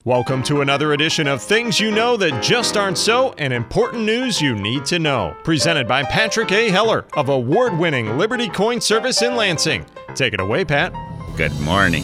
Welcome to another edition of Things You Know That Just Aren't So and Important News You Need to Know. Presented by Patrick A. Heller of award-winning Liberty Coin Service in Lansing. Take it away, Pat. Good morning.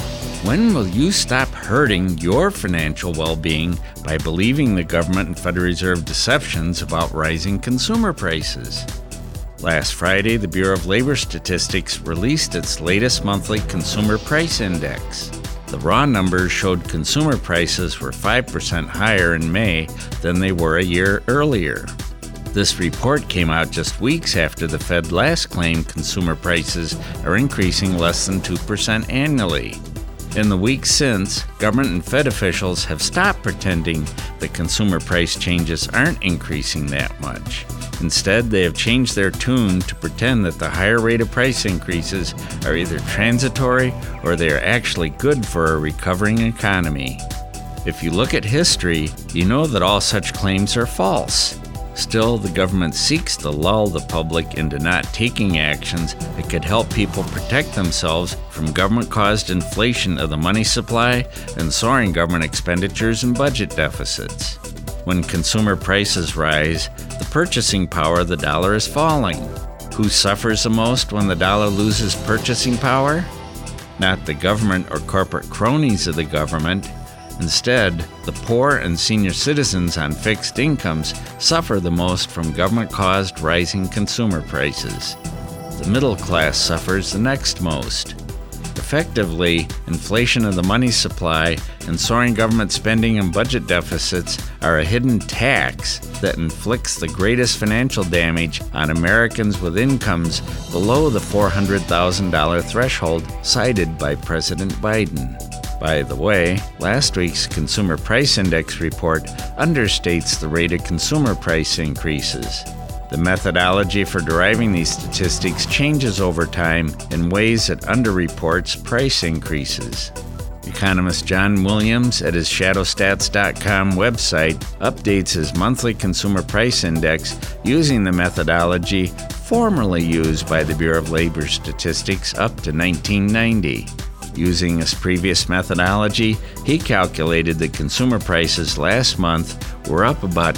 When will you stop hurting your financial well-being by believing the government and Federal Reserve deceptions about rising consumer prices? Last Friday, the Bureau of Labor Statistics released its latest monthly Consumer Price Index. The raw numbers showed consumer prices were 5% higher in May than they were a year earlier. This report came out just weeks after the Fed last claimed consumer prices are increasing less than 2% annually. In the weeks since, government and Fed officials have stopped pretending that consumer price changes aren't increasing that much. Instead, they have changed their tune to pretend that the higher rate of price increases are either transitory or they are actually good for a recovering economy. If you look at history, you know that all such claims are false. Still, the government seeks to lull the public into not taking actions that could help people protect themselves from government-caused inflation of the money supply and soaring government expenditures and budget deficits. When consumer prices rise, the purchasing power of the dollar is falling. Who suffers the most when the dollar loses purchasing power? Not the government or corporate cronies of the government. Instead, the poor and senior citizens on fixed incomes suffer the most from government-caused rising consumer prices. The middle class suffers the next most. Effectively, inflation of the money supply and soaring government spending and budget deficits are a hidden tax that inflicts the greatest financial damage on Americans with incomes below the $400,000 threshold cited by President Biden. By the way, last week's Consumer Price Index report understates the rate of consumer price increases. The methodology for deriving these statistics changes over time in ways that underreports price increases. Economist John Williams at his shadowstats.com website updates his monthly Consumer Price Index using the methodology formerly used by the Bureau of Labor Statistics up to 1990. Using his previous methodology, he calculated that consumer prices last month were up about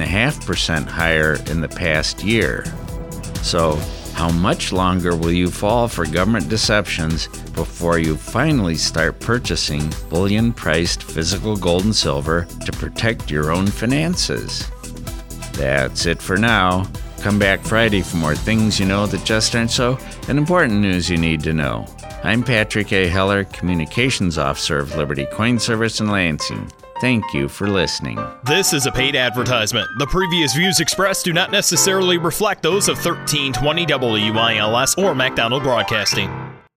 8.5% higher in the past year. So, how much longer will you fall for government deceptions before you finally start purchasing bullion-priced physical gold and silver to protect your own finances? That's it for now. Come back Friday for more things you know that just aren't so and important news you need to know. I'm Patrick A. Heller, Communications Officer of Liberty Coin Service in Lansing. Thank you for listening. This is a paid advertisement. The previous views expressed do not necessarily reflect those of 1320 WILS or MacDonald Broadcasting.